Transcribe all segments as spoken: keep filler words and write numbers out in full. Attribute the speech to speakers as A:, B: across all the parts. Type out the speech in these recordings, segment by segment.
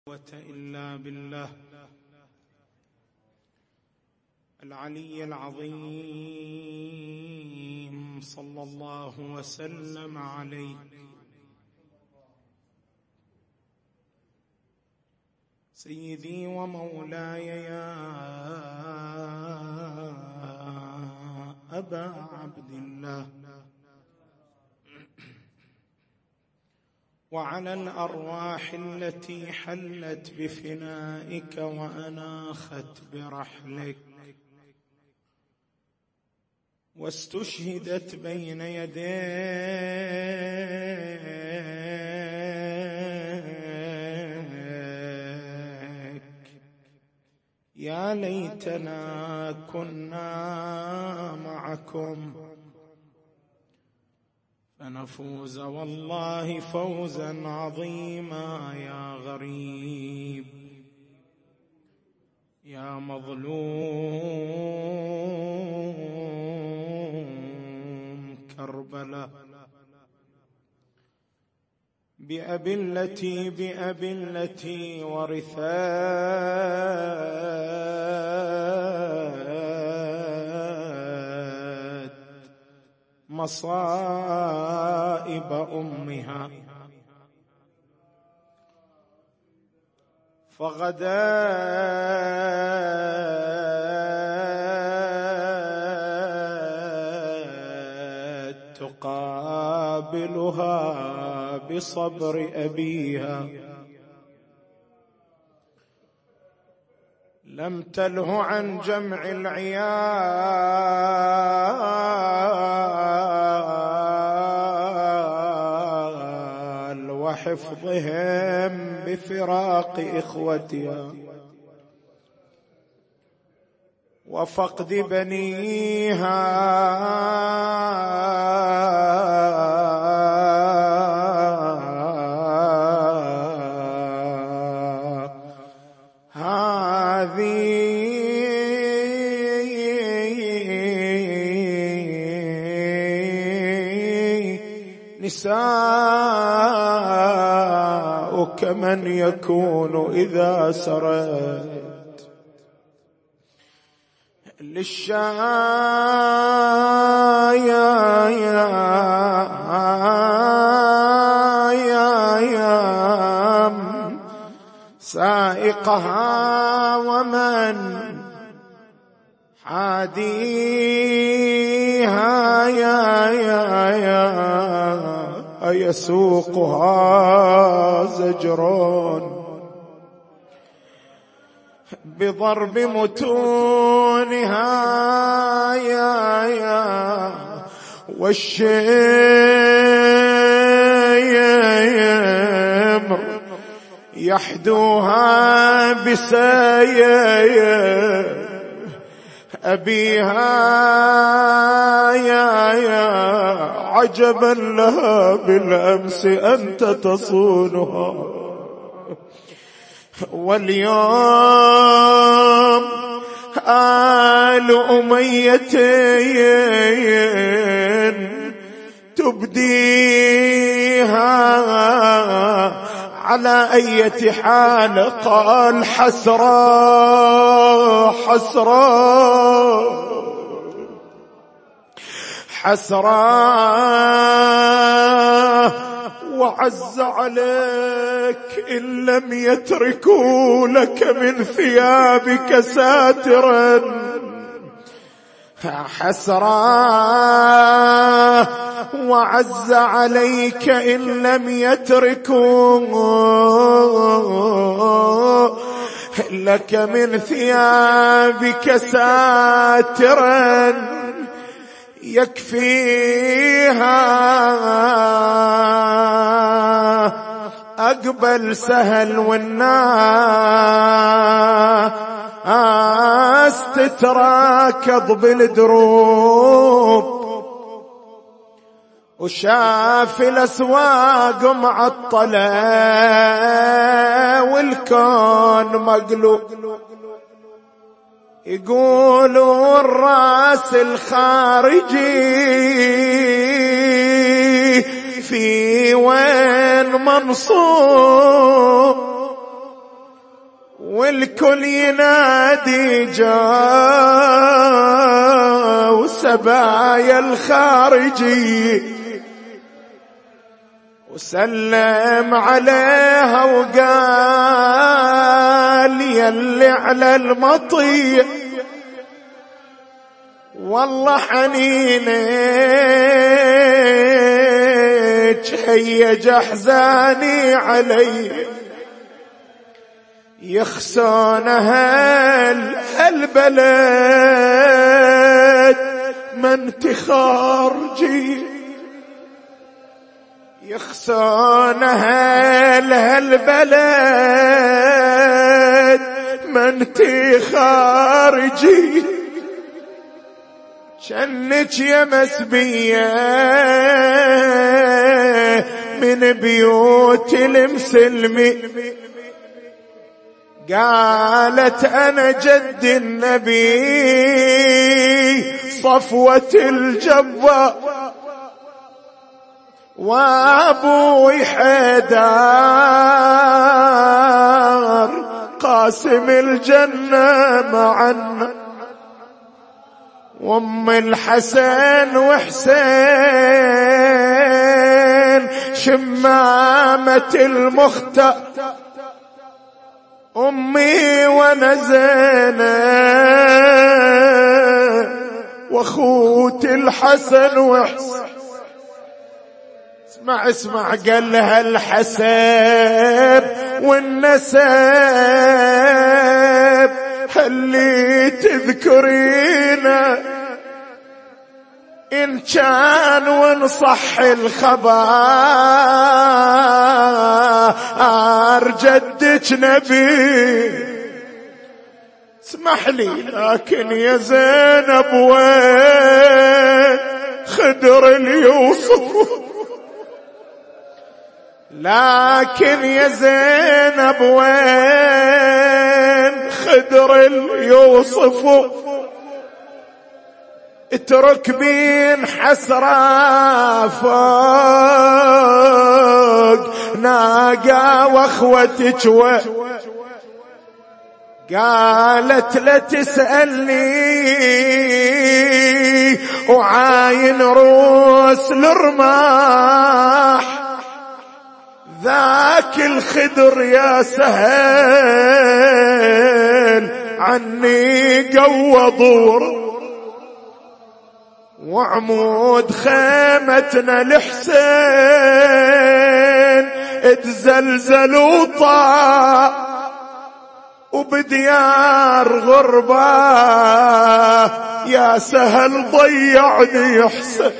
A: إلا بالله العلي العظيم صلى الله وسلم عليه. سيدي ومولاي يا أبا عبد الله، وعلى الأرواح التي حلت بفنائك وأناخت برحلك واستشهدت بين يديك، يا ليتنا كنا معكم فنفوز والله فوزا عظيما. يا غريب، يا مظلوم كربلاء، بأبي التي بأبي التي ورثت مصائب أمها، فغدت تقابلها بصبر أبيها، لم تله عن جمع العيال وحفظهم بفراق إخوتها وفقد بنيها، هذه نساؤك من يكون إذا سرت للشايام سائقها ومن حاديها، يا يا يا أيسوقها زجرون بضرب متونها، يا يا والشيم يحدوها بسيف أبيها، يا يا عجبا لها بالأمس أنت تصونها، واليوم آل أمية تبديها على أية حال. قال حسرا حسرا حسرا وعز عليك إن لم يتركوا لك من ثيابك ساترا، حسرا وعز عليك إن لم يتركوا لك من ثيابك ساترا يكفيها. أقبل سهل والناس تتراكض بالدروب، وشاف الأسواق معطلة والكون مقلوب، يقولوا الراس الخارجي في وين منصوب، والكل ينادي جاو سبايا الخارجي، وسلم عليها وقال يلي على المطيع والله حنينك هيج احزاني علي، يخسونها البلد ما انت خارجي، يخسونها البلد ما انت خارجي، شنك يا مسبية من بيوت المسلمين. قالت أنا جد النبي صفوة الجبار، وابوي حيدر قاسم الجنة معنا، وام الحسن وحسين شمامة المختار، أمي وانا زينب واخوت الحسن وحسين. اسمع اسمع قال لها الحسب والنسب اللي تذكرينا إن كان ونصح الخبر جدك نبي. اسمح لي لكن يا زينب وين خدر اليوسف، لكن يا زينب وين خدر اليوسف، اترك بين حسرة فوق ناقة واخوتك و قالت لا تسألني وعاين روس الرماح، ذاك الخدر يا سهل عني قوى ضور، وعمود خيمتنا الحسين اتزلزل وطاح، وبديار غربة يا سهل ضيعني حسين.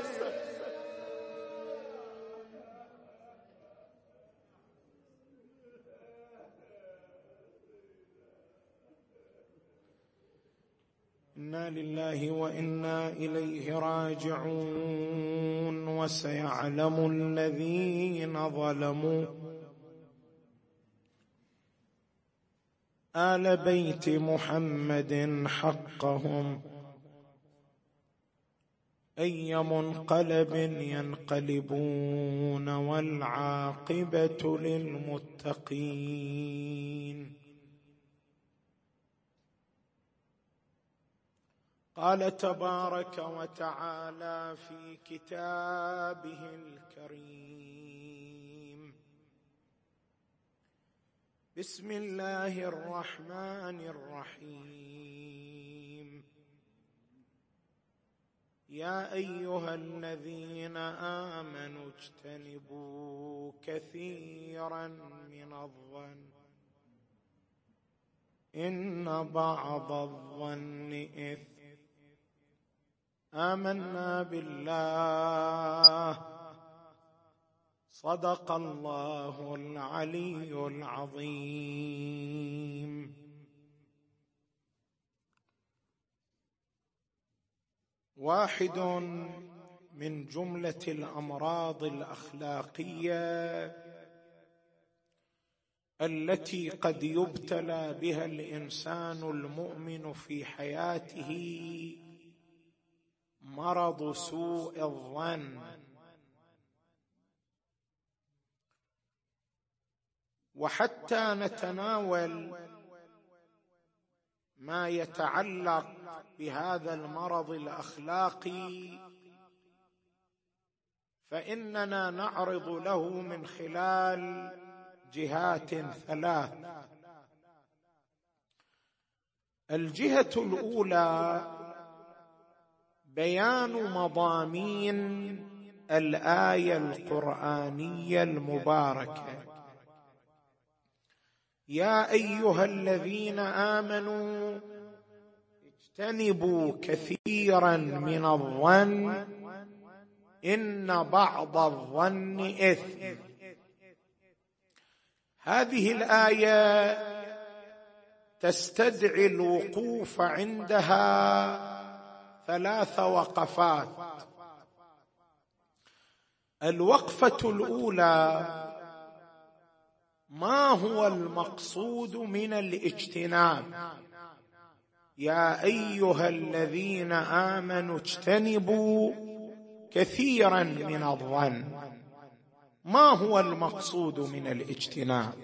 A: إنا لله وإنا إليه راجعون. وسيعلم الذين ظلموا آل بيت محمد حقهم أي منقلب ينقلبون، والعاقبة للمتقين. قال تبارك وتعالى في كتابه الكريم: بسم الله الرحمن الرحيم. يا أيها الذين آمنوا اجتنبوا كثيرا من الظن إن بعض الظن إثم، آمنا بالله صدق الله العلي العظيم. واحد من جملة الأمراض الأخلاقية التي قد يبتلى بها الإنسان المؤمن في حياته مرض سوء الظن. وحتى نتناول ما يتعلق بهذا المرض الأخلاقي فإننا نعرض له من خلال جهات ثلاث. الجهة الأولى بيان مضامين الآية القرآنية المباركة: يا أيها الذين آمنوا اجتنبوا كثيرا من الظن إن بعض الظن إثم. هذه الآية تستدعي الوقوف عندها ثلاث وقفات. الوقفة الأولى: ما هو المقصود من الاجتناب؟ يا أيها الذين آمنوا اجتنبوا كثيرا من الظن. ما هو المقصود من الاجتناب؟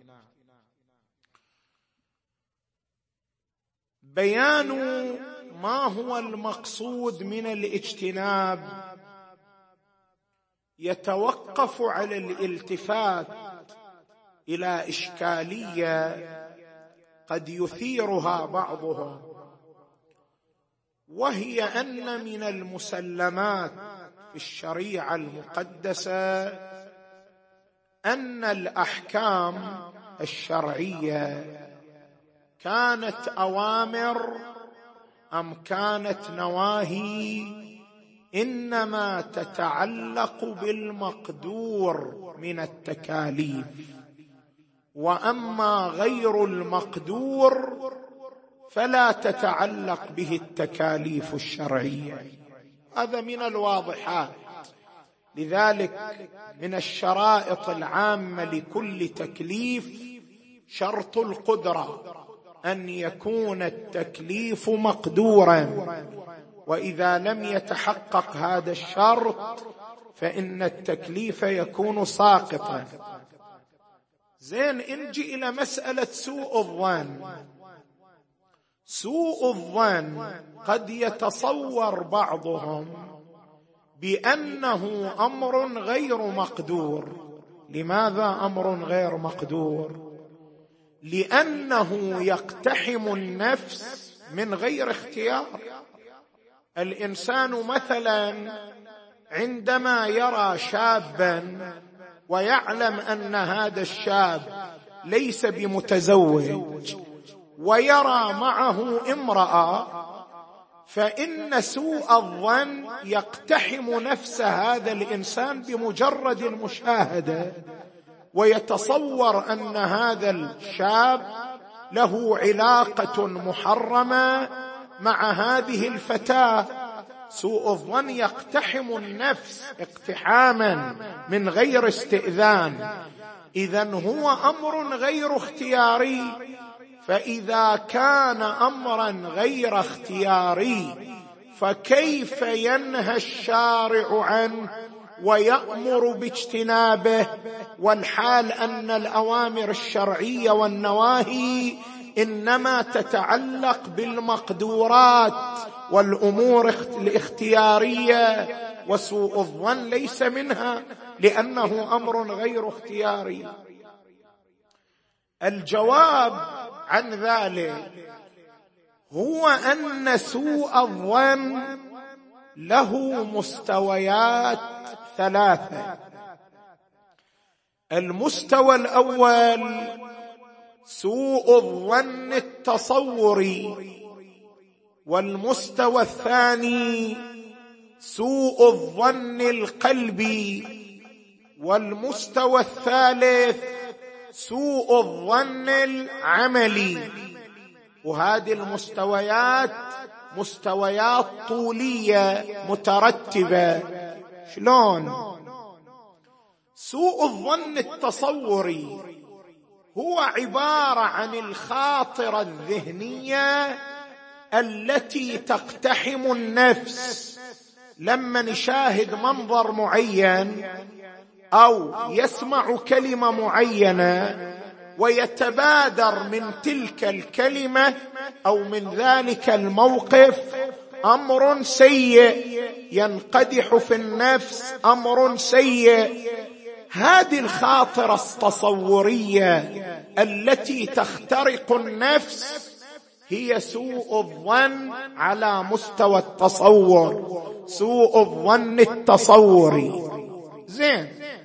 A: بيان ما هو المقصود من الاجتناب يتوقف على الالتفات إلى إشكالية قد يثيرها بعضهم، وهي أن من المسلمات في الشريعة المقدسة أن الأحكام الشرعية كانت أوامر أم كانت نواهي إنما تتعلق بالمقدور من التكاليف، وأما غير المقدور فلا تتعلق به التكاليف الشرعية. هذا من الواضحات. لذلك من الشرائط العامة لكل تكليف شرط القدرة، أن يكون التكليف مقدورا، وإذا لم يتحقق هذا الشرط فإن التكليف يكون ساقطا. زين، انجي إلى مسألة سوء الظن. سوء الظن قد يتصور بعضهم بأنه أمر غير مقدور. لماذا أمر غير مقدور؟ لأنه يقتحم النفس من غير اختيار. الإنسان مثلا عندما يرى شابا ويعلم أن هذا الشاب ليس بمتزوج ويرى معه امرأة، فإن سوء الظن يقتحم نفس هذا الإنسان بمجرد المشاهدة، ويتصور أن هذا الشاب له علاقة محرمة مع هذه الفتاة. سوء الظن يقتحم النفس اقتحاما من غير استئذان. إذن هو أمر غير اختياري. فإذا كان أمرا غير اختياري فكيف ينهى الشارع عنه ويأمر باجتنابه، والحال أن الأوامر الشرعية والنواهي إنما تتعلق بالمقدورات والأمور الاختيارية، وسوء الظن ليس منها لأنه أمر غير اختياري. الجواب عن ذلك هو أن سوء الظن له مستويات ثلاثة. المستوى الأول سوء الظن التصوري، والمستوى الثاني سوء الظن القلبي، والمستوى الثالث سوء الظن العملي. وهذه المستويات مستويات طولية مترتبة. شلون؟ سوء الظن التصوري هو عبارة عن الخاطرة الذهنية التي تقتحم النفس لما نشاهد منظر معين أو يسمع كلمة معينة، ويتبادر من تلك الكلمة أو من ذلك الموقف أمر سيء ينقدح في النفس، أمر سيء. هذه الخاطرة التصورية التي تخترق النفس هي سوء الظن على مستوى التصور، سوء الظن التصوري. زين،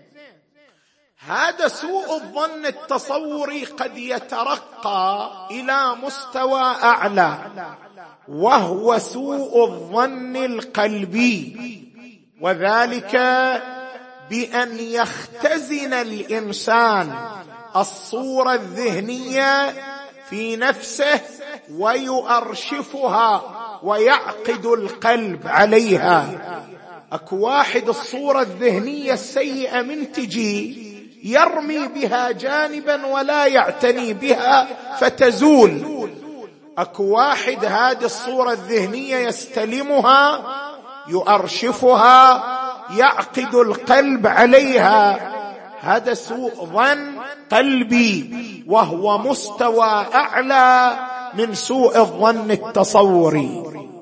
A: هذا سوء الظن التصوري قد يترقى إلى مستوى أعلى، وهو سوء الظن القلبي، وذلك بأن يختزن الإنسان الصورة الذهنية في نفسه ويؤرشفها ويعقد القلب عليها. أكو واحد الصورة الذهنية السيئة من تجي يرمي بها جانبا ولا يعتني بها فتزول. أكو واحد هذه الصورة الذهنية يستلمها يؤرشفها يعقد القلب عليها. هذا سوء ظن قلبي، وهو مستوى أعلى من سوء الظن التصوري.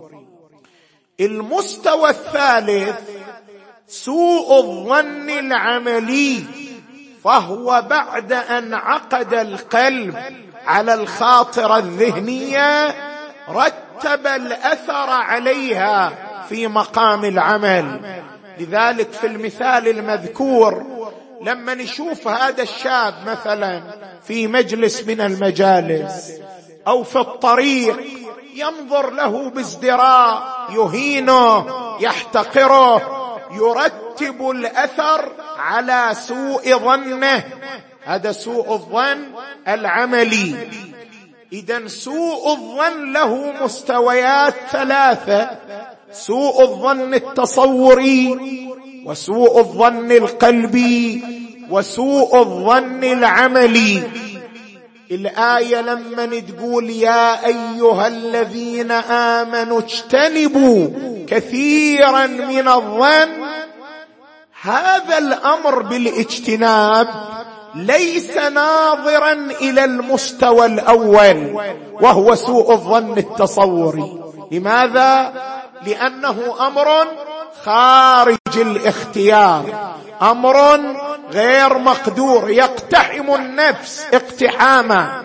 A: المستوى الثالث سوء الظن العملي، فهو بعد أن عقد القلب على الخاطرة الذهنية رتب الأثر عليها في مقام العمل. لذلك في المثال المذكور لما نشوف هذا الشاب مثلا في مجلس من المجالس أو في الطريق ينظر له بازدراء، يهينه، يحتقره، يرتب الأثر على سوء ظنه. هذا سوء الظن العملي. إذن سوء الظن له مستويات ثلاثة: سوء الظن التصوري، وسوء الظن القلبي، وسوء الظن العملي. الآية لما تقول يا أيها الذين آمنوا اجتنبوا كثيرا من الظن، هذا الأمر بالاجتناب ليس ناظرا إلى المستوى الأول وهو سوء الظن التصوري. لماذا؟ لأنه أمر خارج الاختيار، أمر غير مقدور، يقتحم النفس اقتحاما،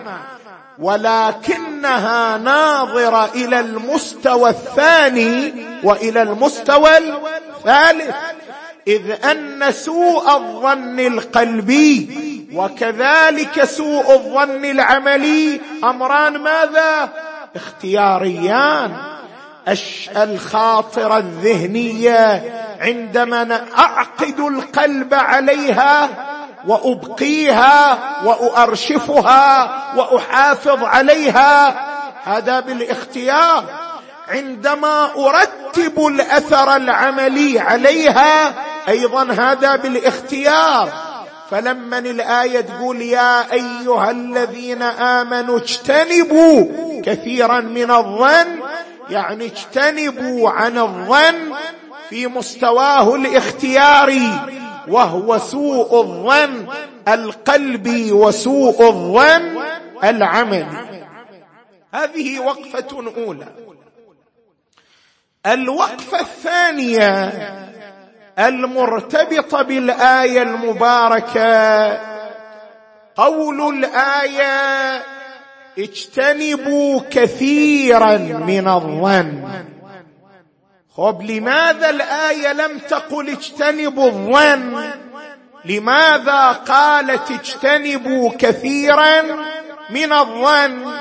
A: ولكنها ناظرة إلى المستوى الثاني وإلى المستوى الثالث، إذ أن سوء الظن القلبي وكذلك سوء الظن العملي أمران ماذا؟ اختياريان. الخاطرة الذهنية عندما أعقد القلب عليها وأبقيها وأرشفها وأحافظ عليها، هذا بالاختيار. عندما أرتب الأثر العملي عليها أيضا هذا بالاختيار. فلما الآية تقول يا أيها الذين آمنوا اجتنبوا كثيرا من الظن، يعني اجتنبوا عن الظن في مستواه الاختياري، وهو سوء الظن القلبي وسوء الظن العملي. هذه وقفة أولى. الوقفة الثانية المرتبطة بالآية المباركة، قول الآية اجتنبوا كثيرا من الظن. خب لماذا الآية لم تقل اجتنبوا الظن؟ لماذا قالت اجتنبوا كثيرا من الظن؟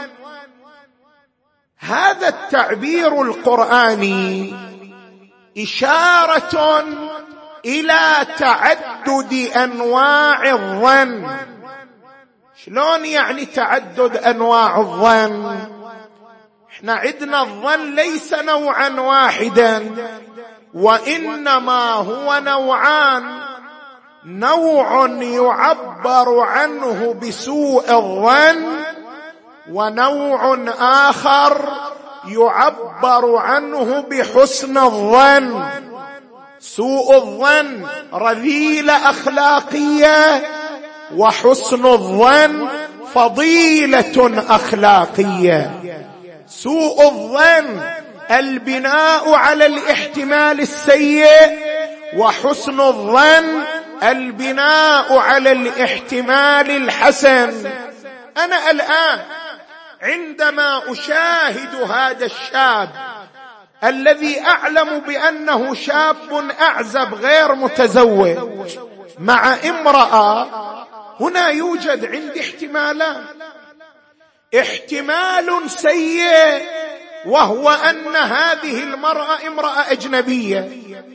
A: هذا التعبير القرآني إشارة إلى تعدد أنواع الظن. شلون يعني تعدد أنواع الظن؟ احنا عندنا الظن ليس نوعا واحدا، وإنما هو نوعان: نوع يعبر عنه بسوء الظن، ونوع آخر يعبر عنه بحسن الظن. سوء الظن رذيلة أخلاقية، وحسن الظن فضيلة أخلاقية. سوء الظن البناء على الاحتمال السيء، وحسن الظن البناء على الاحتمال الحسن. أنا الآن عندما أشاهد هذا الشاب الذي أعلم بأنه شاب أعزب غير متزوج مع امرأة، هنا يوجد عندي احتمالان. احتمال سيء وهو أن هذه المرأة امرأة أجنبية،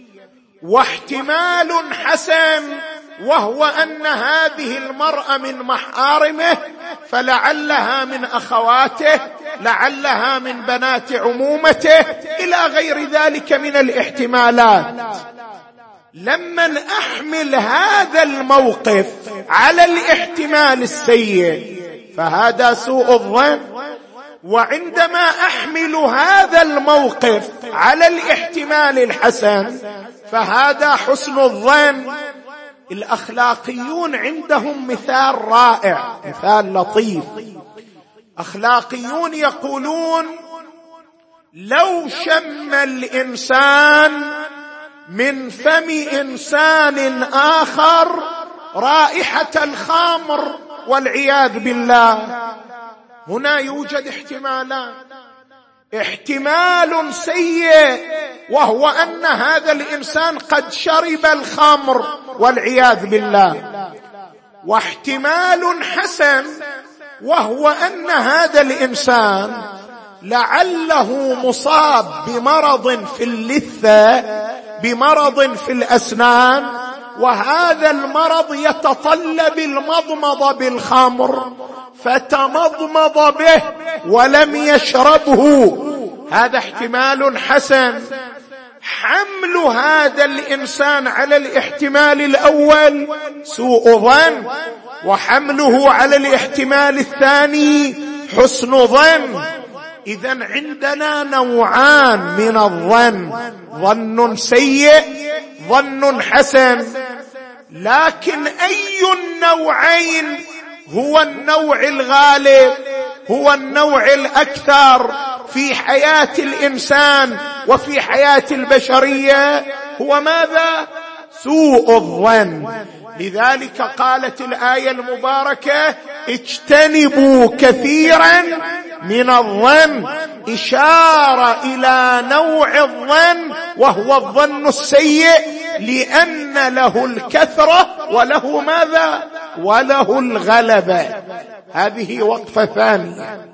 A: واحتمال حسن وهو أن هذه المرأة من محارمه، فلعلها من أخواته، لعلها من بنات عمومته، إلى غير ذلك من الاحتمالات. لما أحمل هذا الموقف على الاحتمال السيء فهذا سوء الظن، وعندما أحمل هذا الموقف على الاحتمال الحسن فهذا حسن الظن. الأخلاقيون عندهم مثال رائع، مثال لطيف. أخلاقيون يقولون: لو شم الإنسان من فم إنسان آخر رائحة الخمر والعياذ بالله، هنا يوجد احتمالان. احتمال سيء وهو أن هذا الإنسان قد شرب الخمر والعياذ بالله، واحتمال حسن وهو أن هذا الإنسان لعله مصاب بمرض في اللثة، بمرض في الأسنان، وهذا المرض يتطلب المضمضة بالخمر، فتمضمض به ولم يشربه، هذا احتمال حسن. حمل هذا الإنسان على الاحتمال الأول سوء ظن، وحمله على الاحتمال الثاني حسن ظن. إذن عندنا نوعان من الظن: ظن سيء، ظن حسن. لكن أي النوعين هو النوع الغالب، هو النوع الأكثر في حياة الإنسان وفي حياة البشرية؟ هو ماذا؟ سوء الظن. لذلك قالت الآية المباركة: اجتنبوا كثيرا من الظن، إشارة إلى نوع الظن وهو الظن السيء، لأن له الكثرة وله ماذا؟ وله الغلبة. هذه وقفة ثانية.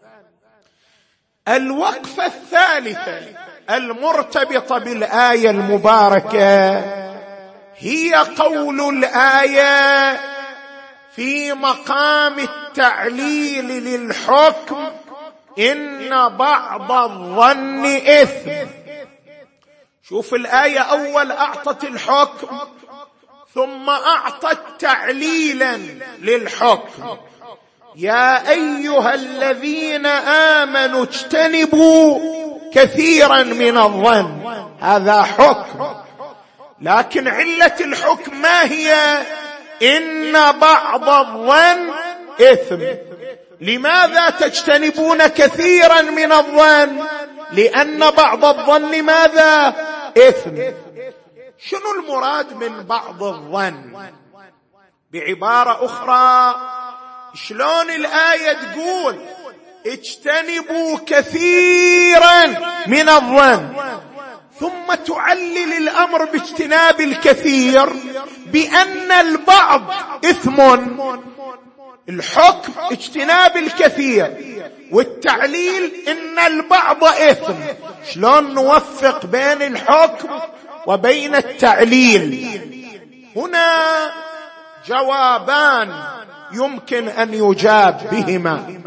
A: الوقفة الثالثة المرتبطة بالآية المباركة هي قول الآية في مقام التعليل للحكم: إن بعض الظن إثم. شوف الآية أول أعطت الحكم ثم أعطت تعليلا للحكم: يا أيها الذين آمنوا اجتنبوا كثيرا من الظن. هذا حكم، لكن علة الحكم ما هي؟ إن بعض الظن إثم. لماذا تجتنبون كثيرا من الظن؟ لأن بعض الظن ماذا؟ إثم. شنو المراد من بعض الظن؟ بعبارة أخرى، شلون الآية تقول اجتنبوا كثيرا من الظن ثم تعلل الأمر باجتناب الكثير بأن البعض إثم؟ الحكم اجتناب الكثير، والتعليل إن البعض إثم. شلون نوفق بين الحكم وبين التعليل؟ هنا جوابان يمكن أن يجاب بهما.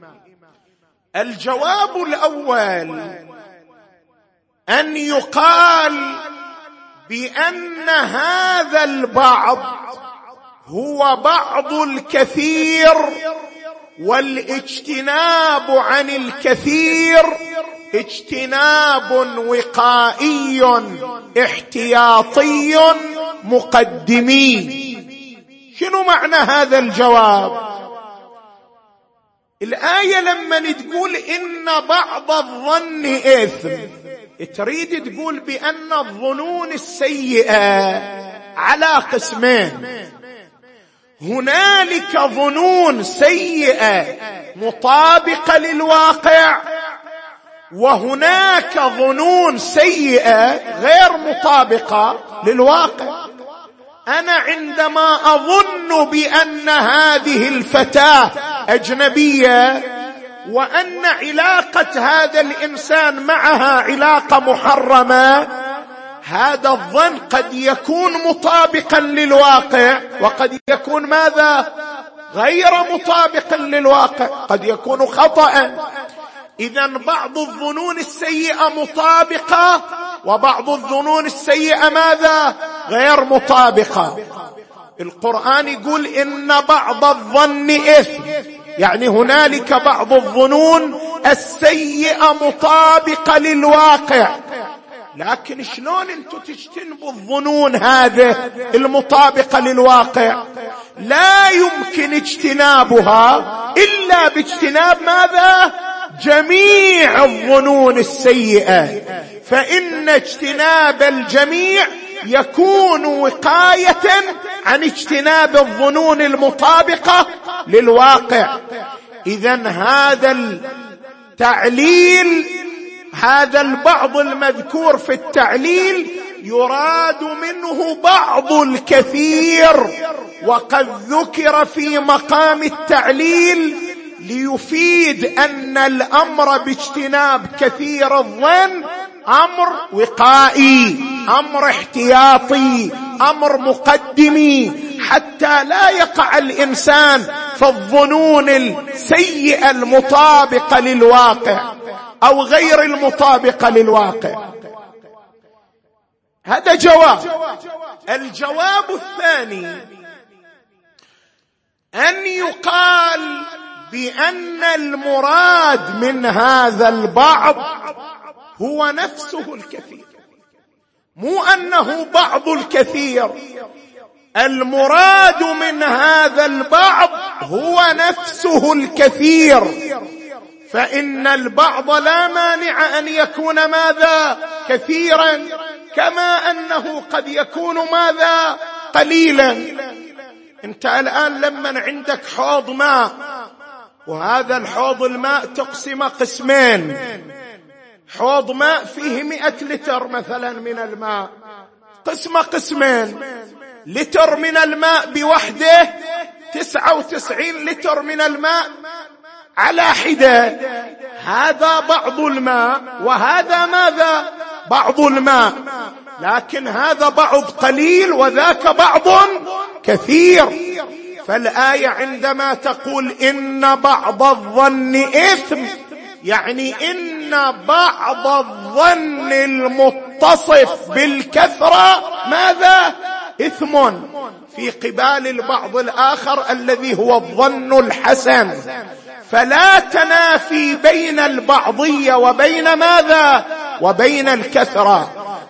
A: الجواب الأول أن يقال بأن هذا البعض هو بعض الكثير، والاجتناب عن الكثير اجتناب وقائي احتياطي مقدمي. شنو معنى هذا الجواب؟ الآية لما تقول إن بعض الظن إثم، تريد تقول بأن الظنون السيئة على قسمين: هنالك ظنون سيئة مطابقة للواقع، وهناك ظنون سيئة غير مطابقة للواقع. أنا عندما أظن بأن هذه الفتاة أجنبية وأن علاقة هذا الإنسان معها علاقة محرمة، هذا الظن قد يكون مطابقا للواقع وقد يكون ماذا؟ غير مطابقا للواقع، قد يكون خطأ. إذن بعض الظنون السيئة مطابقة وبعض الظنون السيئة ماذا؟ غير مطابقة. القرآن يقول إن بعض الظن إثم، يعني هنالك بعض الظنون السيئة مطابقة للواقع. لكن شلون انتم تجتنبوا الظنون هذه المطابقة للواقع؟ لا يمكن اجتنابها إلا باجتناب ماذا؟ جميع الظنون السيئة، فإن اجتناب الجميع يكون وقاية عن اجتناب الظنون المطابقة للواقع. إذن هذا التعليل، هذا البعض المذكور في التعليل يراد منه بعض الكثير، وقد ذكر في مقام التعليل ليفيد أن الأمر باجتناب كثير الظن أمر وقائي، أمر احتياطي، أمر مقدمي، حتى لا يقع الإنسان في الظنون السيئة المطابقة للواقع أو غير المطابقة للواقع. هذا جواب. الجواب الثاني أن يقال بأن المراد من هذا البعض هو نفسه الكثير، مو أنه بعض الكثير. المراد من هذا البعض هو نفسه الكثير، فإن البعض لا مانع أن يكون ماذا؟ كثيرا، كما أنه قد يكون ماذا؟ قليلا. انت الآن لما عندك حوض ماء، وهذا الحوض الماء تقسم قسمين، حوض ماء فيه مئة لتر مثلا من الماء، قسم قسمين، لتر من الماء بوحده، تسعة وتسعين لتر من الماء على حدة. هذا بعض الماء وهذا ماذا؟ بعض الماء، لكن هذا بعض قليل وذاك بعض كثير. فالآية عندما تقول إن بعض الظن إثم، يعني إن بعض الظن المتصف بالكثرة ماذا؟ إثم، في قبال البعض الآخر الذي هو الظن الحسن. فلا تنافي بين البعضية وبين ماذا؟ وبين الكثرة.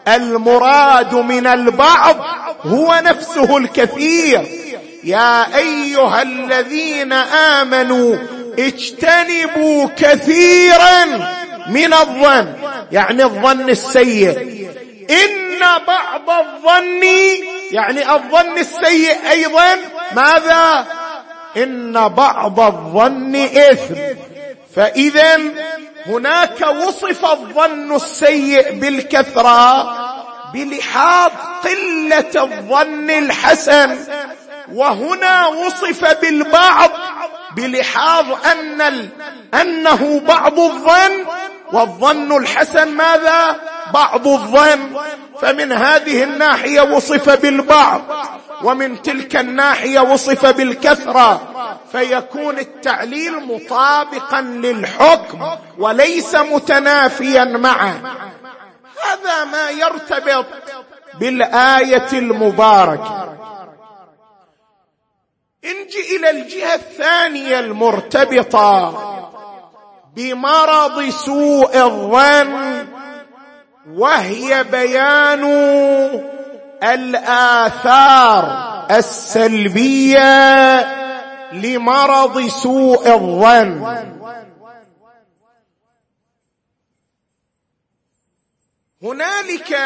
A: المراد من البعض هو نفسه الكثير. يا أيها الذين آمنوا اجتنبوا كثيرا من الظن، يعني الظن السيء. إن بعض الظن، يعني الظن السيء أيضا ماذا؟ إن بعض الظن إثم. فإذا هناك وصف الظن السيء بالكثرة بلحاظ قلة الظن الحسن، وهنا وصف بالبعض بلحاظ أن ال... أنه بعض الظن، والظن الحسن ماذا؟ بعض الظن. فمن هذه الناحية وصف بالبعض، ومن تلك الناحية وصف بالكثرة، فيكون التعليل مطابقا للحكم وليس متنافيا معه. هذا ما يرتبط بالآية المباركة. انجي إلى الجهة الثانية المرتبطة بمرض سوء الظن، وهي بيان الآثار السلبية لمرض سوء الظن. هنالك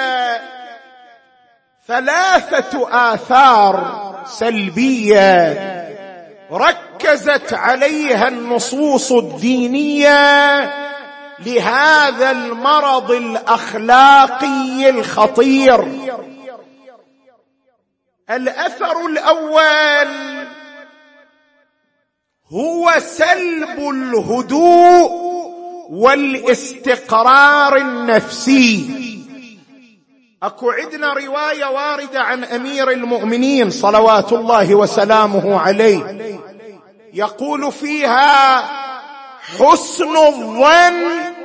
A: ثلاثة آثار سلبية ركزت عليها النصوص الدينية لهذا المرض الأخلاقي الخطير. الأثر الأول هو سلب الهدوء والاستقرار النفسي. أكو عندنا رواية واردة عن أمير المؤمنين صلوات الله وسلامه عليه، يقول فيها: حسن الظن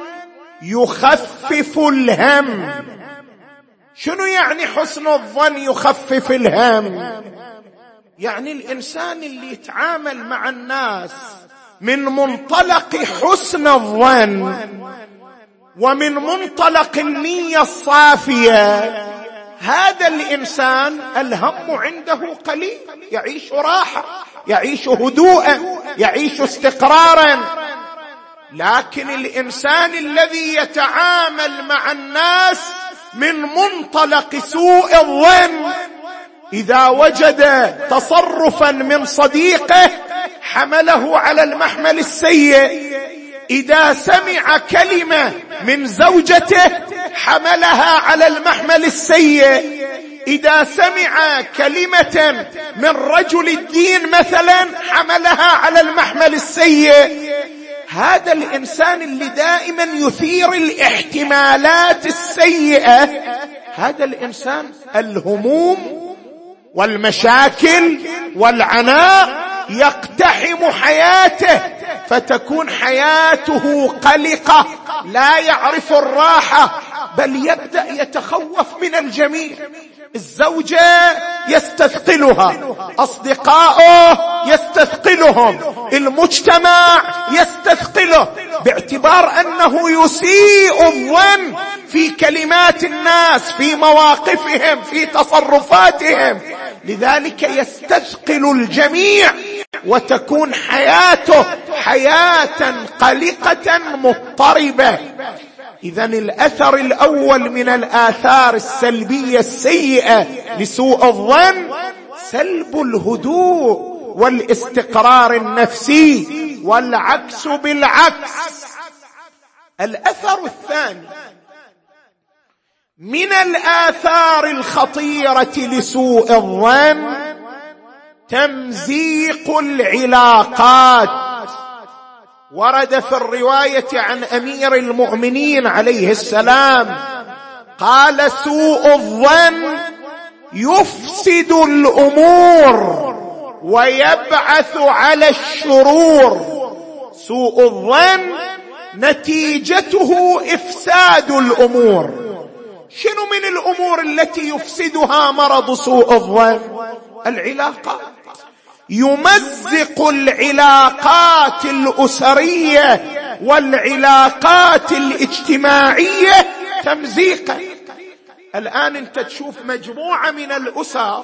A: يخفف الهم. شنو يعني حسن الظن يخفف الهم؟ يعني الإنسان اللي يتعامل مع الناس من منطلق حسن الظن ومن منطلق النية الصافية، هذا الإنسان الهم عنده قليل، يعيش راحة، يعيش هدوءا، يعيش استقرارا. لكن الإنسان الذي يتعامل مع الناس من منطلق سوء الظن، إذا وجد تصرفا من صديقه حمله على المحمل السيء، إذا سمع كلمة من زوجته حملها على المحمل السيء، إذا سمع كلمة من رجل الدين مثلا حملها على المحمل السيء. هذا الإنسان اللي دائما يثير الاحتمالات السيئة، هذا الإنسان الهموم والمشاكل والعناء يقتحم حياته، فتكون حياته قلقة، لا يعرف الراحة، بل يبدأ يتخوف من الجميع. الزوجة يستثقلها، أصدقائه يستثقلهم، المجتمع يستثقله، باعتبار أنه يسيء الظن في كلمات الناس، في مواقفهم، في تصرفاتهم، لذلك يستثقل الجميع، وتكون حياته حياة قلقة مضطربة. إذن الأثر الأول من الآثار السلبية السيئة لسوء الظن سلب الهدوء والاستقرار النفسي، والعكس بالعكس. الأثر الثاني من الآثار الخطيرة لسوء الظن تمزيق العلاقات. ورد في الرواية عن أمير المؤمنين عليه السلام قال: سوء الظن يفسد الأمور ويبعث على الشرور. سوء الظن نتيجته إفساد الأمور. شنو من الأمور التي يفسدها مرض سوء الظن؟ العلاقات. يمزق العلاقات الأسرية والعلاقات الاجتماعية تمزيقا. الآن أنت تشوف مجموعة من الأسر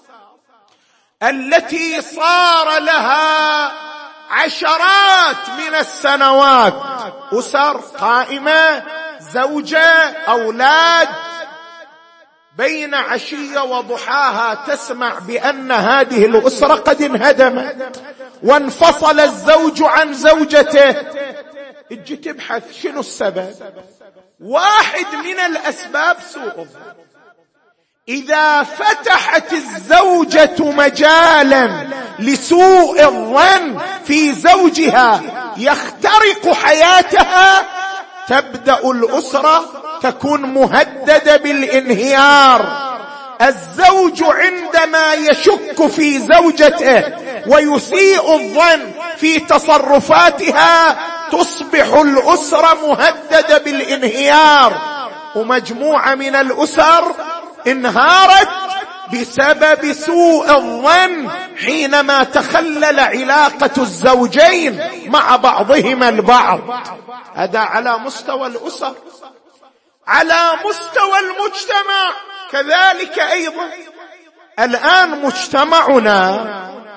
A: التي صار لها عشرات من السنوات، أسر قائمة، زوجة، أولاد، بين عشية وضحاها تسمع بأن هذه الأسرة قد انهدمت وانفصل الزوج عن زوجته. اجي تبحث شنو السبب؟ واحد من الأسباب سوء الظن. إذا فتحت الزوجة مجالا لسوء الظن في زوجها يخترق حياتها، تبدأ الأسرة تكون مهددة بالانهيار. الزوج عندما يشك في زوجته ويسيء الظن في تصرفاتها تصبح الأسرة مهددة بالانهيار. ومجموعة من الأسر انهارت بسبب سوء الظن حينما تخلل علاقة الزوجين مع بعضهما البعض. هذا على مستوى الأسر. على مستوى المجتمع كذلك أيضا. الآن مجتمعنا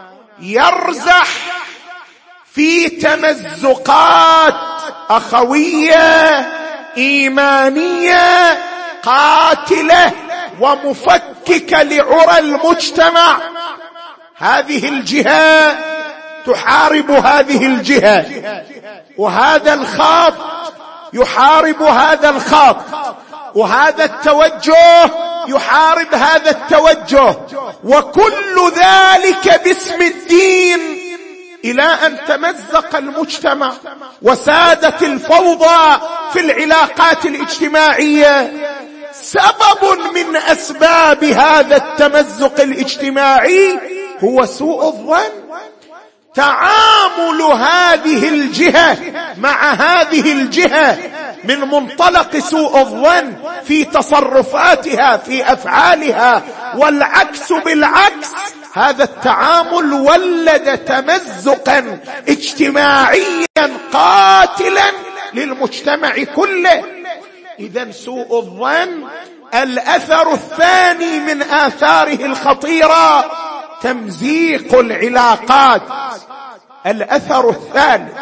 A: يرزح في تمزقات أخوية إيمانية قاتلة ومفككة لعرى المجتمع. هذه الجهة تحارب هذه الجهة، وهذا الخط يحارب هذا الخط، وهذا التوجه يحارب هذا التوجه، وكل ذلك باسم الدين، إلى أن تمزق المجتمع وسادت الفوضى في العلاقات الاجتماعية. سبب من أسباب هذا التمزق الاجتماعي هو سوء الظن. تعامل هذه الجهة مع هذه الجهة من منطلق سوء الظن في تصرفاتها في أفعالها، والعكس بالعكس، هذا التعامل ولد تمزقا اجتماعيا قاتلا للمجتمع كله. إذن سوء الظن الأثر الثاني من آثاره الخطيرة تمزيق العلاقات. الأثر الثالث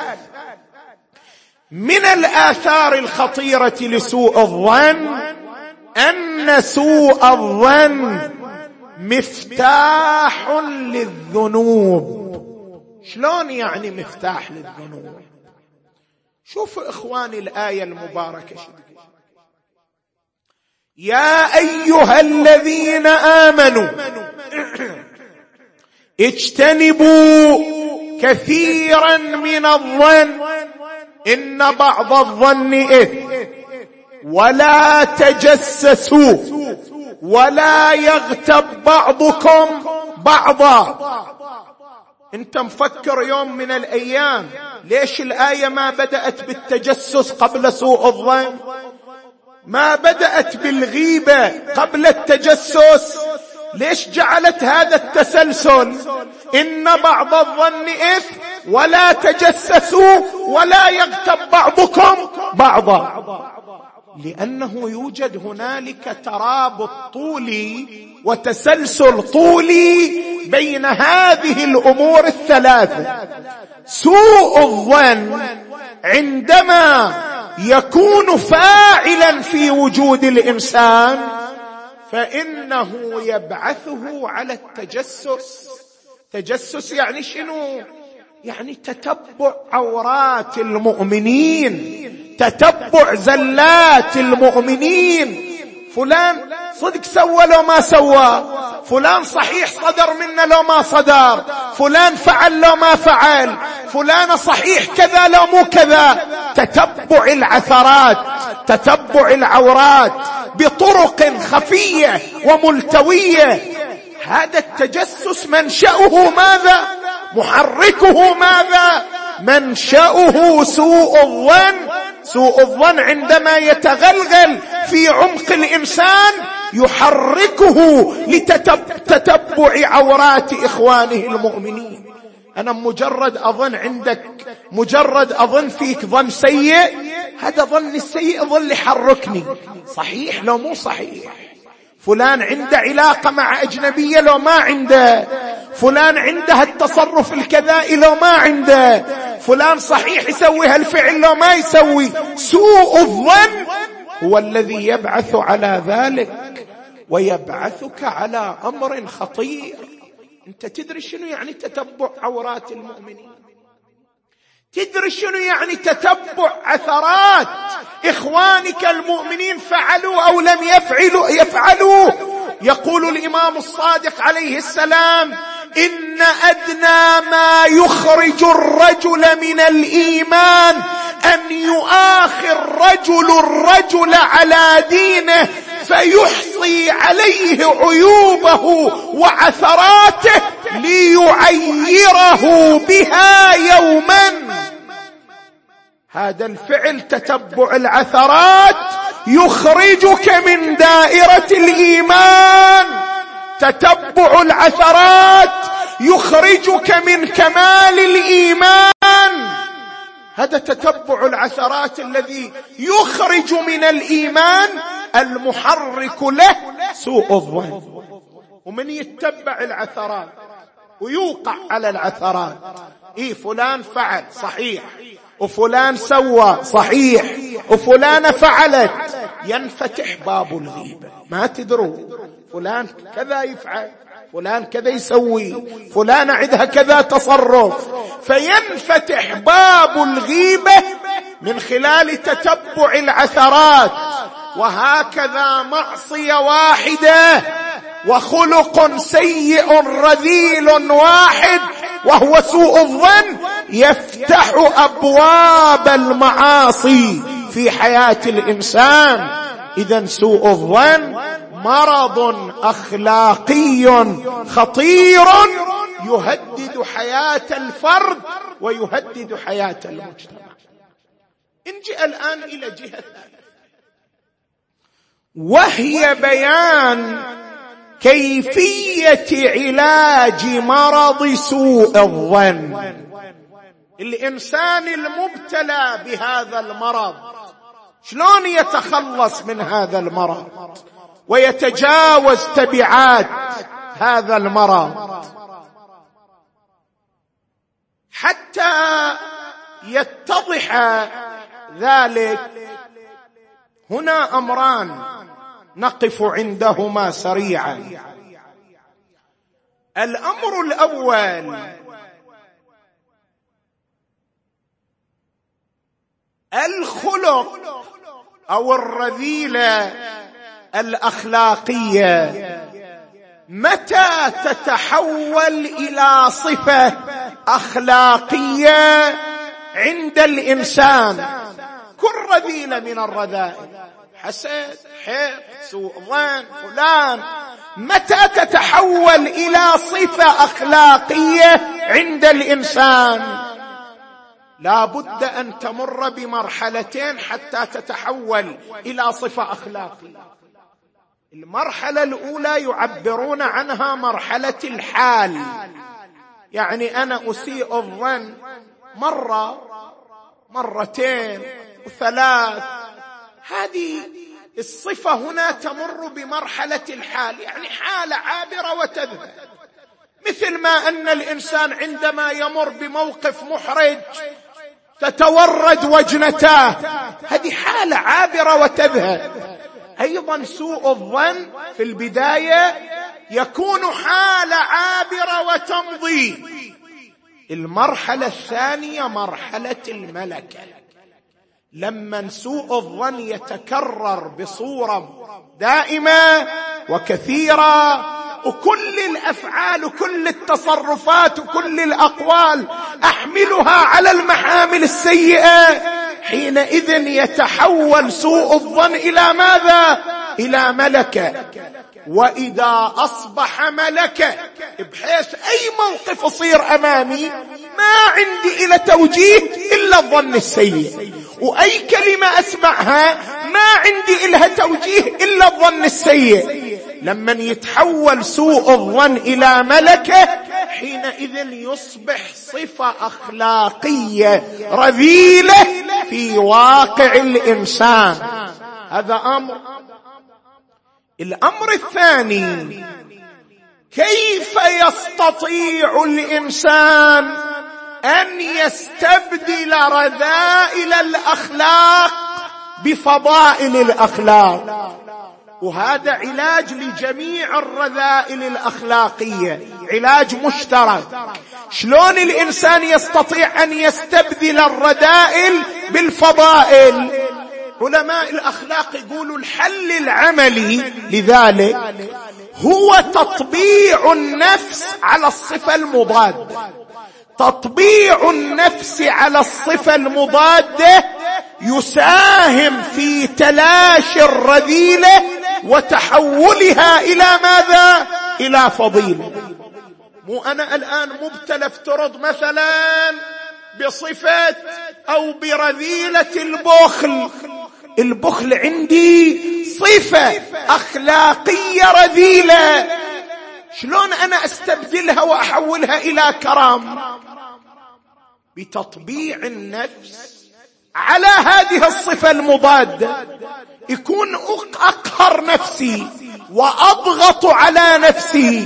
A: من الآثار الخطيرة لسوء الظن أن سوء الظن مفتاح للذنوب. شلون يعني مفتاح للذنوب؟ شوفوا إخواني الآية المباركة، يا أيها الذين آمنوا اجتنبوا كثيرا من الظن إن بعض الظن إثم ولا تجسسوا ولا يغتب بعضكم بعضا. انت مفكر يوم من الأيام ليش الآية ما بدأت بالتجسس قبل سوء الظن؟ ما بدأت بالغيبة قبل التجسس؟ ليش جعلت هذا التسلسل؟ إن بعض الظن إثم ولا تجسسوا ولا يغتب بعضكم بعضا، لأنه يوجد هنالك ترابط طولي وتسلسل طولي بين هذه الأمور الثلاثة. سوء الظن عندما يكون فاعلا في وجود الإنسان فإنه يبعثه على التجسس. تجسس يعني شنو؟ يعني تتبع عورات المؤمنين، تتبع زلات المؤمنين. فلان صدق سوى لو ما سوى، فلان صحيح صدر منه لو ما صدر، فلان فعل لو ما فعل، فلان صحيح كذا لو مو كذا. تتبع العثرات، تتبع العورات بطرق خفية وملتوية. هذا التجسس منشأه ماذا؟ محركه ماذا؟ منشأه سوء الظن. سوء الظن عندما يتغلغل في عمق الإنسان يحركه لتتبع عورات إخوانه المؤمنين. أنا مجرد أظن عندك، مجرد أظن فيك ظن سيء، هذا ظن السيء ظل يحركني، صحيح لو مو صحيح. فلان عنده علاقة مع أجنبية لو ما عنده، فلان عنده التصرف الكذائي لو ما عنده، فلان صحيح يسوي هالفعل لو ما يسوي. سوء الظن هو الذي يبعث على ذلك ويبعثك على أمر خطير. أنت تدري شنو يعني تتبع عورات المؤمنين؟ تدري شنو يعني تتبع عثرات إخوانك المؤمنين فعلوا أو لم يفعلوا يفعلوا؟ يقول الإمام الصادق عليه السلام: إن أدنى ما يخرج الرجل من الإيمان أن يؤاخي الرجل الرجل على دينه فيحصي عليه عيوبه وعثراته ليعيره بها يوما. هذا الفعل تتبع العثرات يخرجك من دائرة الإيمان. تتبع العثرات يخرجك من كمال الإيمان. هذا تتبع العثرات الذي يخرج من الإيمان المحرك له سوء الظن. ومن يتبع العثرات ويوقع على العثرات. إيه فلان فعل صحيح، وفلان سوى صحيح، وفلانة فعلت، ينفتح باب الغيبة. ما تدروا فلان كذا يفعل، فلان كذا يسوي، فلان عندها كذا تصرف، فينفتح باب الغيبة من خلال تتبع العثرات. وهكذا معصية واحدة وخلق سيء رذيل واحد وهو سوء الظن يفتح أبواب المعاصي في حياة الإنسان. إذن سوء الظن مرض أخلاقي خطير يهدد حياة الفرد ويهدد حياة المجتمع. نجي الآن إلى جهة ثالثة، وهي بيان كيفية علاج مرض سوء الظن. الإنسان المبتلى بهذا المرض شلون يتخلص من هذا المرض ويتجاوز تبعات هذا المرض؟ حتى يتضح ذلك هنا أمران نقف عندهما سريعا. الأمر الأول الخلق أو الرذيلة الأخلاقية متى تتحول إلى صفة أخلاقية عند الإنسان؟ كل رذيلة من الرذائل، حسد، حقد، سوء ظن، فلان، متى تتحول إلى صفة أخلاقية عند الإنسان؟ لا بد أن تمر بمرحلتين حتى تتحول إلى صفة أخلاقية. المرحلة الأولى يعبرون عنها مرحلة الحال، يعني أنا أسيء الظن مرة مرتين وثلاث، هذه الصفة هنا تمر بمرحلة الحال، يعني حالة عابرة وتذهب. مثل ما أن الإنسان عندما يمر بموقف محرج تتورد وجنتاه، هذه حالة عابرة وتذهب. أيضا سوء الظن في البداية يكون حالة عابرة وتمضي. المرحلة الثانية مرحلة الملكة، لما سوء الظن يتكرر بصورة دائمة وكثيرة، وكل الأفعال وكل التصرفات وكل الأقوال أحملها على المحامل السيئة، حينئذ يتحول سوء الظن إلى ماذا؟ إلى ملكة. وإذا أصبح ملكة بحيث أي موقف يصير أمامي ما عندي إلى توجيه إلا الظن السيء، وأي كلمة أسمعها ما عندي إلها توجيه إلا الظن السيء. لما يتحول سوء الظن إلى ملكة حينئذ يصبح صفة أخلاقية رذيلة في واقع الإنسان. هذا أمر. الأمر الثاني، كيف يستطيع الإنسان أن يستبدل رذائل الأخلاق بفضائل الأخلاق؟ وهذا علاج لجميع الرذائل الأخلاقية، علاج مشترك. شلون الإنسان يستطيع أن يستبدل الرذائل بالفضائل؟ علماء الأخلاق يقولوا الحل العملي لذلك هو تطبيع النفس على الصفة المضادة. تطبيع النفس على الصفة المضادة يساهم في تلاشي الرذيلة وتحولها إلى ماذا؟ إلى فضيلة. مو أنا الآن مبتلى افترض مثلا بصفة أو برذيلة البخل. البخل عندي صفة أخلاقية رذيلة، شلون أنا أستبدلها وأحولها إلى كرام؟ بتطبيع النفس على هذه الصفة المضادة. يكون أقهر نفسي وأضغط على نفسي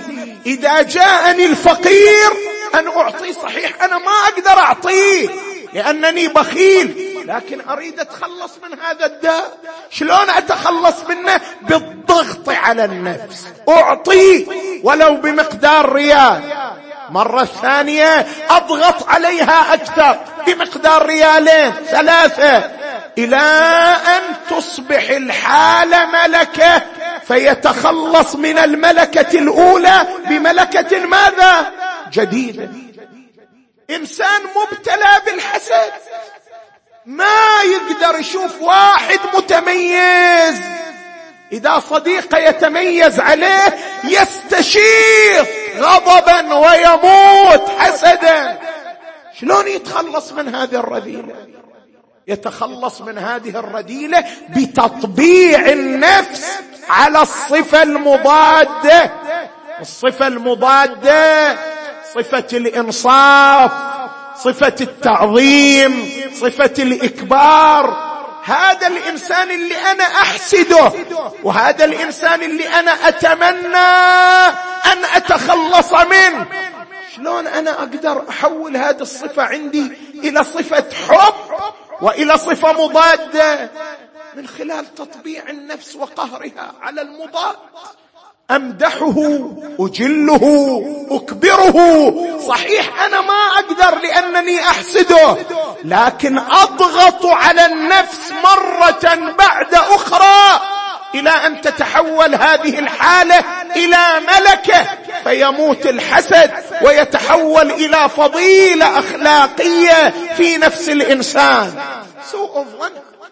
A: إذا جاءني الفقير أن أعطيه. صحيح أنا ما أقدر أعطيه لأنني بخيل، لكن أريد أتخلص من هذا الداء. شلون أتخلص منه؟ بالضغط على النفس، أعطيه ولو بمقدار ريال. مرة ثانية أضغط عليها أكثر بمقدار ريالين ثلاثة، إلى أن تصبح الحالة ملكة، فيتخلص من الملكة الأولى بملكة ماذا؟ جديدة. إنسان مبتلى بالحسد ما يقدر يشوف واحد متميز، إذا صديقه يتميز عليه يستشيط غضبا ويموت حسدا. شلون يتخلص من هذه الرذيلة؟ يتخلص من هذه الرذيلة بتطبيع النفس على الصفة المضادة. الصفة المضادة صفة الإنصاف، صفة التعظيم، صفة الإكبار. هذا الإنسان اللي أنا أحسده، وهذا الإنسان اللي أنا أتمنى أن أتخلص منه، شلون أنا أقدر أحول هذه الصفة عندي إلى صفة حب وإلى صفة مضادة؟ من خلال تطبيع النفس وقهرها على المضاد. أمدحه، أجله، أكبره. صحيح أنا ما أقدر لأنني أحسده، لكن أضغط على النفس مرة بعد أخرى إلى أن تتحول هذه الحالة إلى ملكة، فيموت الحسد ويتحول إلى فضيلة أخلاقية في نفس الإنسان. سوء الظن.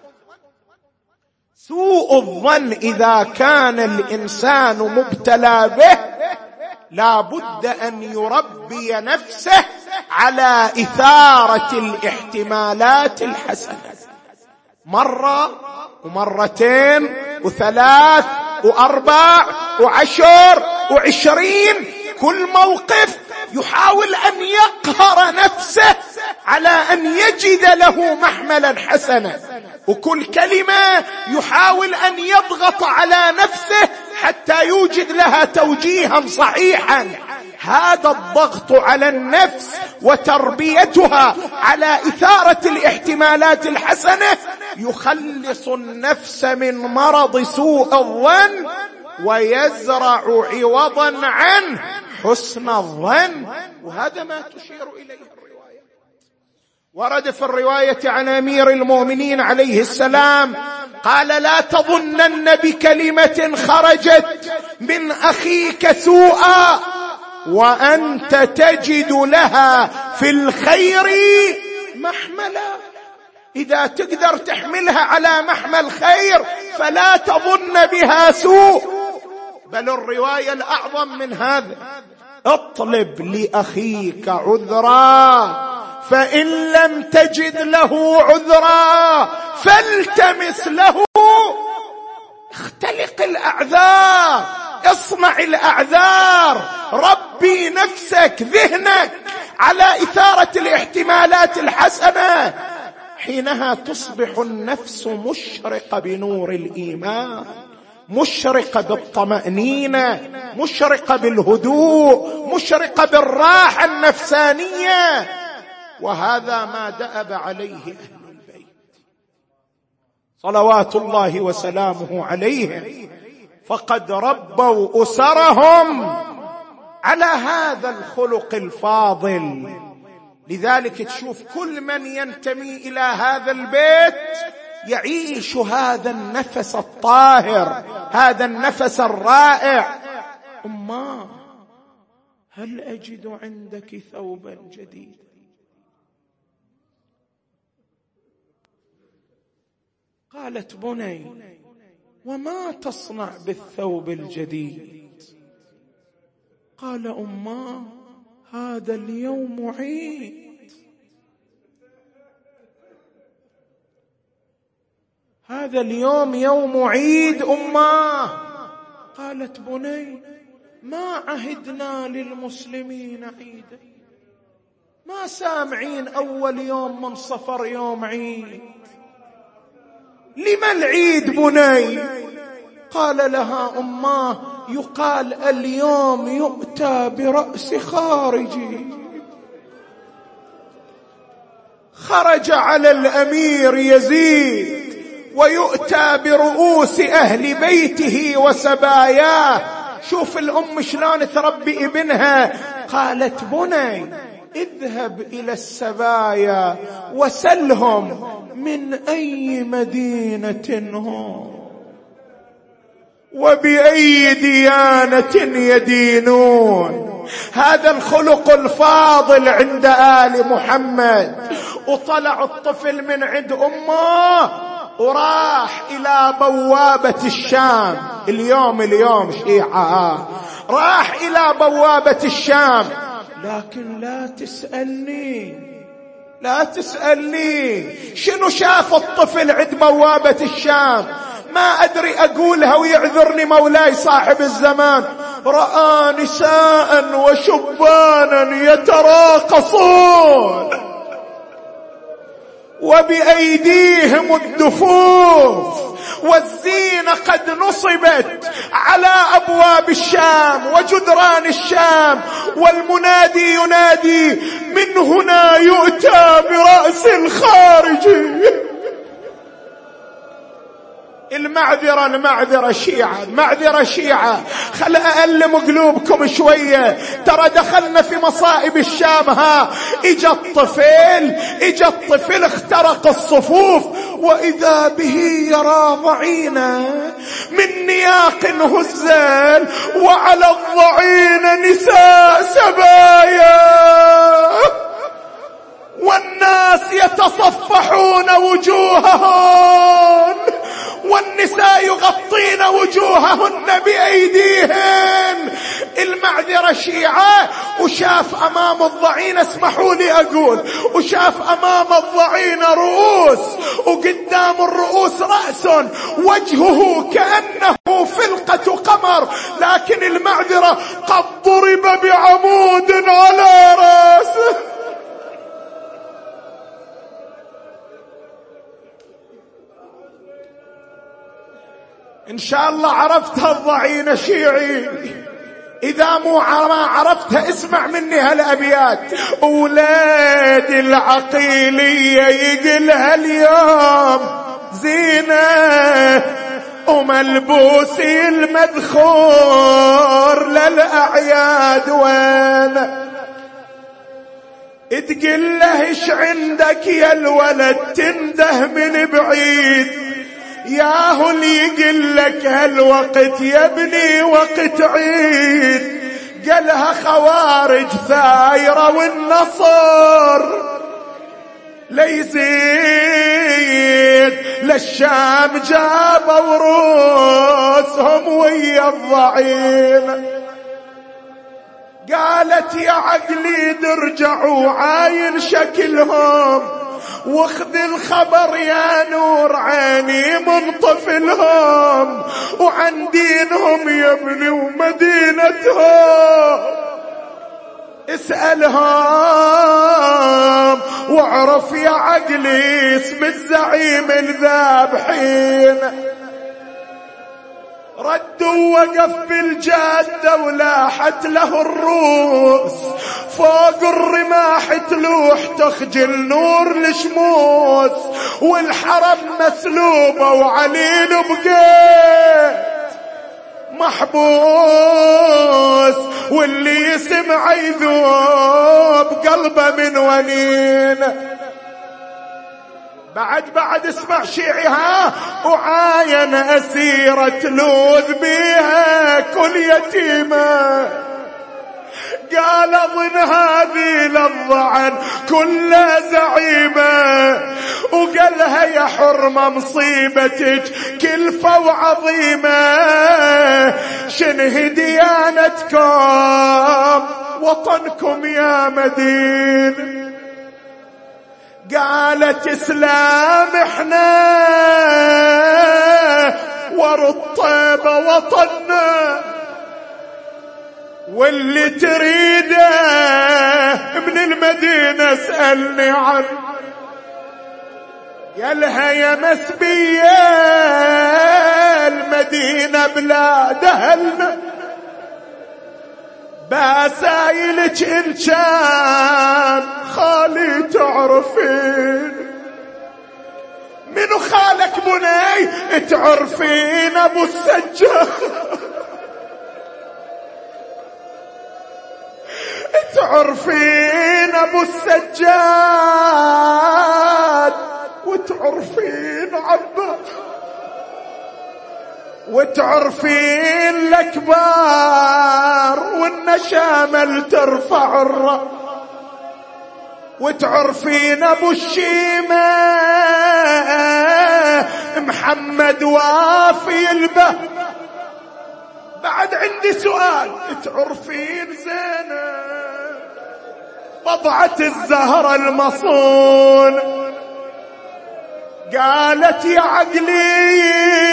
A: سوء الظن إذا كان الإنسان مبتلى به لا بد أن يربي نفسه على إثارة الاحتمالات الحسنة، مرة ومرتين وثلاث وأربع وعشر وعشرين. كل موقف يحاول أن يقهر نفسه على أن يجد له محملا حسنا، وكل كلمة يحاول أن يضغط على نفسه حتى يوجد لها توجيها صحيحا. هذا الضغط على النفس وتربيتها على إثارة الاحتمالات الحسنة يخلص النفس من مرض سوء الظن ويزرع عوضا عنه حسن الظن. وهذا ما تشير إليه الرواية. ورد في الرواية عن أمير المؤمنين عليه السلام قال: لا تظنن بكلمة خرجت من أخيك سوءا وأنت تجد لها في الخير محملا. إذا تقدر تحملها على محمل خير فلا تظن بها سوء. بل الرواية الأعظم من هذا: اطلب لأخيك عذرا فإن لم تجد له عذرا فالتمس له. اختلق الأعذار، اصنع الأعذار، ربي نفسك ذهنك على إثارة الاحتمالات الحسنة. حينها تصبح النفس مشرقة بنور الإيمان، مشرقة بالطمأنينة، مشرقة بالهدوء، مشرقة بالراحة النفسانية. وهذا ما دأب عليه أهل البيت صلوات الله وسلامه عليهم، فقد ربوا أسرهم على هذا الخلق الفاضل. لذلك تشوف كل من ينتمي إلى هذا البيت يعيش هذا النفس الطاهر، هذا النفس الرائع. أما هل أجد عندك ثوبا جديدا؟ قالت: بني، وما تصنع بالثوب الجديد؟ قال: أما هذا اليوم عيد، هذا اليوم يوم عيد أماه. قالت: بني، ما عهدنا للمسلمين عيدا، ما سامعين أول يوم من صفر يوم عيد، لما العيد بني؟ قال لها أماه: يقال اليوم يؤتى برأس خارجي. خرج على الأمير يزيد ويؤتى برؤوس أهل بيته وسباياه. شوف الأم شلون تربي ابنها. قالت بني اذهب إلى السبايا وسلهم من أي مدينة هم وبأي ديانة يدينون. هذا الخلق الفاضل عند آل محمد. وطلع الطفل من عند أمه وراح إلى بوابة الشام. اليوم اليوم شيعة راح إلى بوابة الشام. لكن لا تسألني لا تسألني شنو شاف الطفل عند بوابة الشام. ما أدري أقولها ويعذرني مولاي صاحب الزمان. رأى نساء وشبانا يتراقصون وبأيديهم الدفوف والزينة قد نصبت على أبواب الشام وجدران الشام، والمنادي ينادي من هنا يؤتى برأس الخارج. المعذرة المعذرة شيعة المعذرة شيعة. خل أألم قلوبكم شوية. ترى دخلنا في مصائب الشام. ها إجا الطفل إجا الطفل اخترق الصفوف وإذا به يرى ضعينا من نياق هزال وعلى الضعين نساء سبايا والناس يتصفحون وجوههن والنساء يغطين وجوههن بأيديهن. المعذرة شيعة. وشاف أمام الضعين، اسمحوا لي أقول، وشاف أمام الضعين رؤوس وقدام الرؤوس رأس وجهه كأنه فلقة قمر، لكن المعذرة قد ضرب بعمود على رأسه. إن شاء الله عرفتها الضعينة شيعي. إذا مو ما عرفتها اسمع مني هالأبيات. أولاد العقيلية يقلها اليوم زينة وملبوسي المذخور للأعياد وين تقل له ايش عندك يا الولد تنده من بعيد ياهو اللي يقول لك هالوقت يا ابني وقت عيد. قالها خوارج ثايرة والنصر ليزيد للشام جابوا روسهم ويا الضعين. قالت يا عقلي درجعوا عاين شكلهم واخذ الخبر يا نور عيني من طفلهم وعن دينهم يا ابني ومدينتهم. اسألهم واعرف يا عقلي اسم الزعيم الذابحين. ردوا وقف بالجادة ولاحت له الروس فوق الرماح تلوح تخجل نور الشموس والحرم مسلوبة وعليل بقيت محبوس واللي يسمع يذوب قلبه من ونين. بعد بعد اسمع شيعها وعاين أسيرة تلوذ بيها كل يتيمة. قال اظن هذه للضعن كل زعيمة وقالها يا حرمة مصيبتك كلفة وعظيمة شنه ديانتكم وطنكم يا مدين. قالت اسلام احنا ورطيبة وطننا واللي تريده من المدينة اسألني عنه. قالها يا مسبية المدينة بلاد أهلنا بسايلك إن كان خالي تعرفين. منو خالك بني؟ تعرفين أبو السجاد، تعرفين أبو السجاد، وتعرفين عباس، وتعرفين الأكبار والنشامل ترفع الرأس، وتعرفين أبو الشيمة محمد وافي البه. بعد عندي سؤال، تعرفين زينب بضعة الزهرة المصون؟ قالت يا عقلي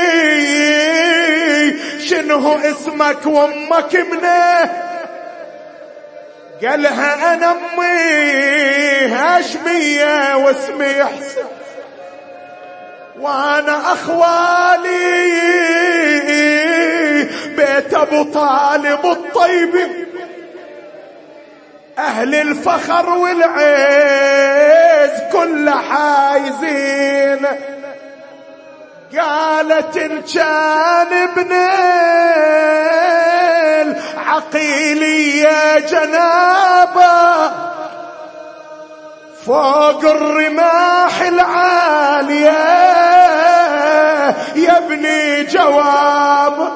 A: شنو اسمك وامك منه؟ قالها انا امي هاشمية واسمي حسن، وانا اخوالي بيت ابو طالب الطيبي، اهل الفخر والعز كل حايزين. قالت ان كان ابن العقيلي يا جنابه فوق الرماح العاليه يا ابني جواب.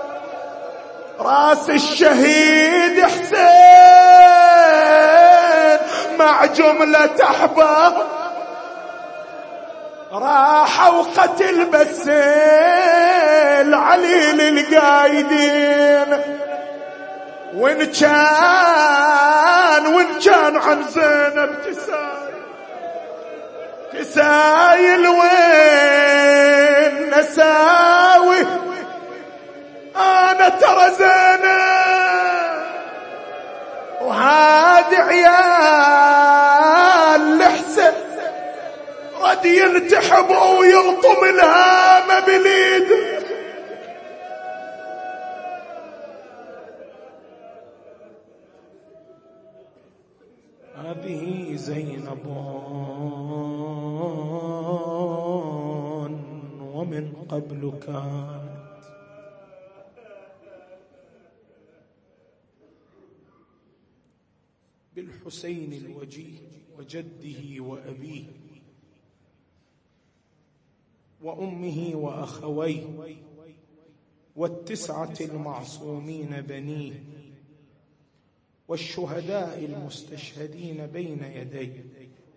A: راس الشهيد حسين مع جملة أحباب راح وقتل بس العليل القايدين. وإن كان وإن كان عن زينب تسايل تسايل وين نساوي أنا ترى زينب وهذا عيال الحسن رد يلتحب ويلطم الهامة باليد. هذه زينب ومن قبل كان بالحسين الوجيه وجده وأبيه وأمه وأخويه والتسعة المعصومين بنيه والشهداء المستشهدين بين يديه.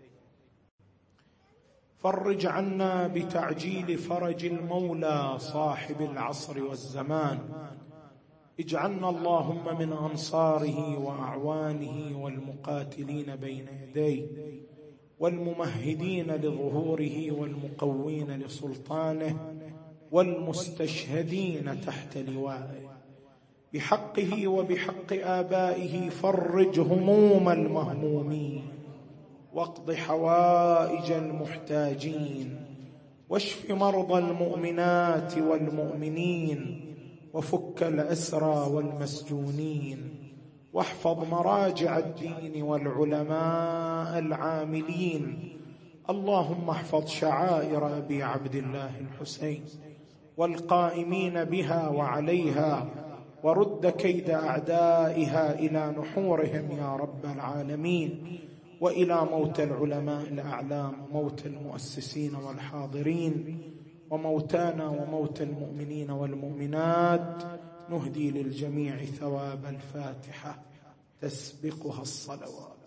A: فرج عنا بتعجيل فرج المولى صاحب العصر والزمان. اجعلنا اللهم من أنصاره وأعوانه والمقاتلين بين يديه والممهدين لظهوره والمقوين لسلطانه والمستشهدين تحت لوائه. بحقه وبحق آبائه فرج هموم المهمومين واقض حوائج المحتاجين واشف مرضى المؤمنات والمؤمنين وفك الأسرى والمسجونين واحفظ مراجع الدين والعلماء العاملين. اللهم احفظ شعائر أبي عبد الله الحسين والقائمين بها وعليها ورد كيد أعدائها إلى نحورهم يا رب العالمين، وإلى موت العلماء الأعلام وموت المؤسسين والحاضرين وموتانا وموت المؤمنين والمؤمنات. نهدي للجميع ثواب الفاتحة تسبقها الصلوات.